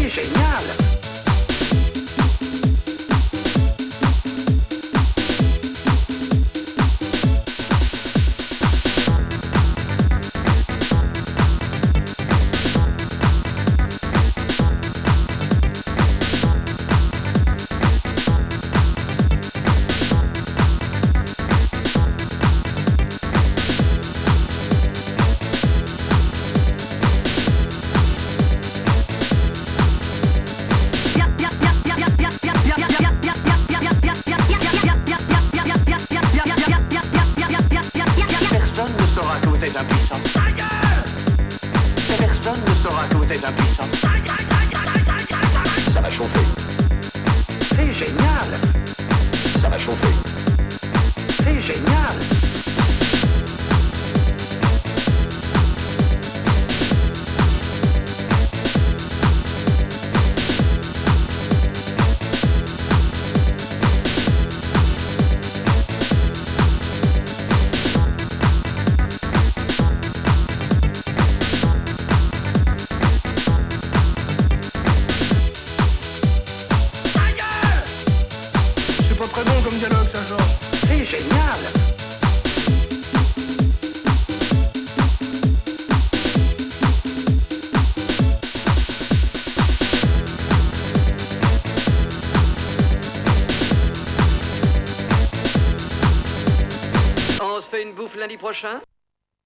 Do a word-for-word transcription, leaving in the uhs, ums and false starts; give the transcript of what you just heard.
C'est génial! Personne ne saura que vous êtes impuissant. Personne ne saura que vous êtes impuissant. Ça va chauffer. C'est génial. Ça va chauffer. C'est génial. C'est pas très bon comme dialogue, ça, Georges. C'est génial. On se fait une bouffe lundi prochain?